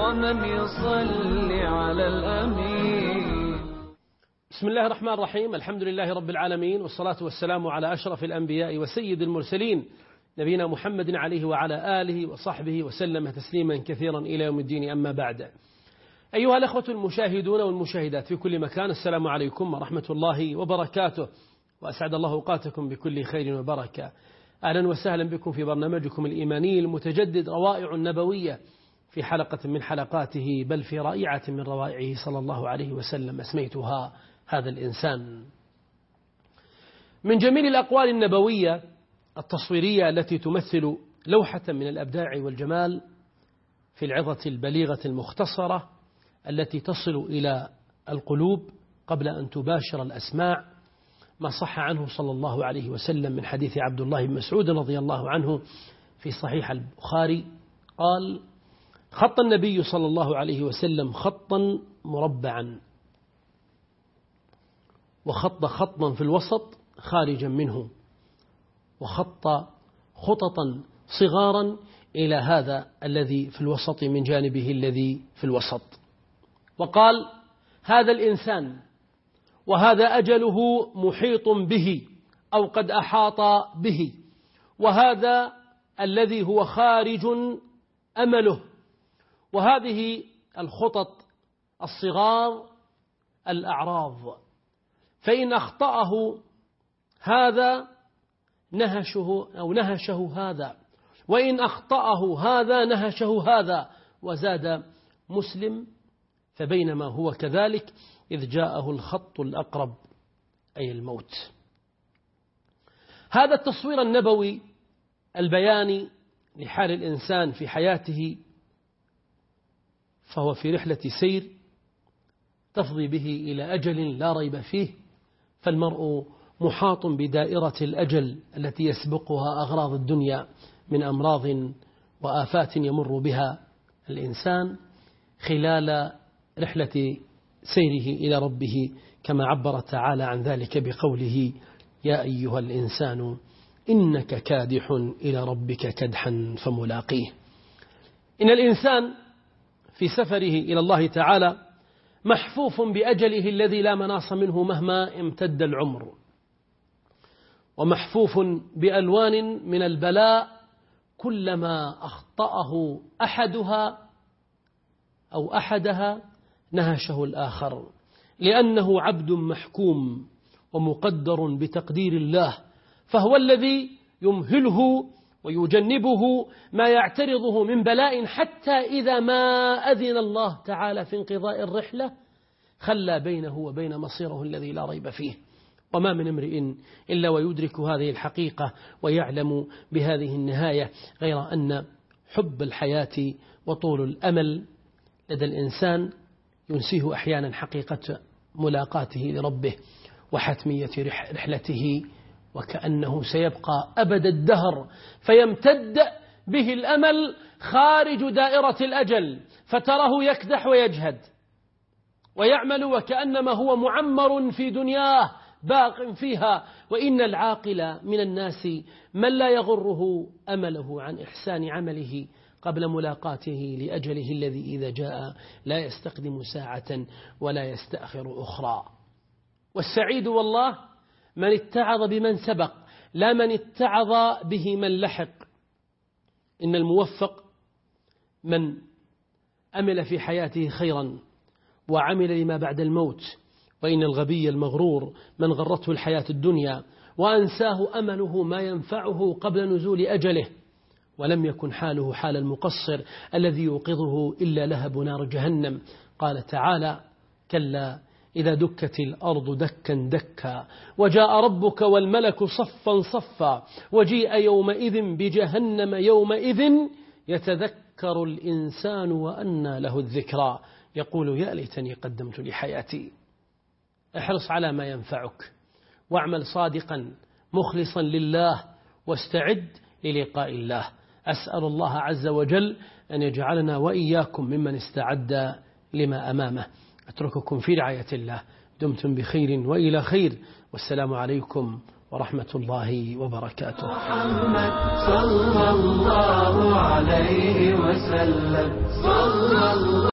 ومن يصلي على الأمين. بسم الله الرحمن الرحيم. الحمد لله رب العالمين، والصلاة والسلام على أشرف الأنبياء وسيد المرسلين نبينا محمد عليه وعلى آله وصحبه وسلم تسليما كثيرا إلى يوم الدين. أما بعد، أيها الأخوة المشاهدون والمشاهدات في كل مكان، السلام عليكم ورحمة الله وبركاته، وأسعد الله أوقاتكم بكل خير وبركة. أهلا وسهلا بكم في برنامجكم الإيماني المتجدد روائع النبوية، في حلقة من حلقاته، بل في رائعة من روائعه صلى الله عليه وسلم، أسميتها هذا الإنسان. من جميل الأقوال النبوية التصويرية التي تمثل لوحة من الأبداع والجمال في العظة البليغة المختصرة التي تصل إلى القلوب قبل أن تباشر الأسماع، ما صح عنه صلى الله عليه وسلم من حديث عبد الله بن مسعود رضي الله عنه في صحيح البخاري قال: خط النبي صلى الله عليه وسلم خطا مربعا، وخط خطا في الوسط خارجا منه، وخط خططا صغارا إلى هذا الذي في الوسط من جانبه الذي في الوسط، وقال: هذا الإنسان وهذا أجله محيط به أو قد أحاط به، وهذا الذي هو خارج أمله. وهذه الخطط الصغار الأعراض، فإن أخطأه هذا نهشه أو نهشه هذا، وإن أخطأه هذا نهشه هذا. وزاد مسلم: فبينما هو كذلك إذ جاءه الخط الأقرب، أي الموت. هذا التصوير النبوي البياني لحال الإنسان في حياته فهو في رحلة سير تفضي به إلى أجل لا ريب فيه، فالمرء محاط بدائرة الأجل التي يسبقها أغراض الدنيا من أمراض وآفات يمر بها الإنسان خلال رحلة سيره إلى ربه، كما عبر تعالى عن ذلك بقوله: يا أيها الإنسان إنك كادح إلى ربك كدحا فملاقيه. إن الإنسان في سفره إلى الله تعالى محفوف بأجله الذي لا مناص منه مهما امتد العمر، ومحفوف بألوان من البلاء كلما أخطأه أحدها أو أحدها نهشه الآخر، لأنه عبد محكوم ومقدر بتقدير الله، فهو الذي يمهله ويجنبه ما يعترضه من بلاء، حتى إذا ما أذن الله تعالى في انقضاء الرحلة خلى بينه وبين مصيره الذي لا ريب فيه. وما من امرئ إلا ويدرك هذه الحقيقة ويعلم بهذه النهاية، غير أن حب الحياة وطول الأمل لدى الإنسان ينسيه أحيانا حقيقة ملاقاته لربه وحتمية رحلته، وكأنه سيبقى أبد الدهر، فيمتد به الأمل خارج دائرة الأجل، فتراه يكدح ويجهد ويعمل وكأنما هو معمر في دنياه باق فيها. وإن العاقل من الناس من لا يغره أمله عن إحسان عمله قبل ملاقاته لأجله الذي إذا جاء لا يستقدم ساعة ولا يستأخر أخرى. والسعيد والله من اتعظ بمن سبق، لا من اتعظ به من لحق. إن الموفق من أمل في حياته خيرا وعمل لما بعد الموت، وإن الغبي المغرور من غرته الحياة الدنيا وأنساه أمله ما ينفعه قبل نزول أجله، ولم يكن حاله حال المقصر الذي يوقظه إلا لهب نار جهنم. قال تعالى: كلا إذا دكت الأرض دكا دكا وجاء ربك والملك صفا صفا وجيء يومئذ بجهنم يومئذ يتذكر الإنسان وأنى له الذكرى يقول يا ليتني قدمت لحياتي. احرص على ما ينفعك، واعمل صادقا مخلصا لله، واستعد للقاء الله. أسأل الله عز وجل أن يجعلنا وإياكم ممن استعد لما أمامه. أترككم في رعاية الله، دمتم بخير وإلى خير، والسلام عليكم ورحمة الله وبركاته. محمد صلى الله عليه وسلم.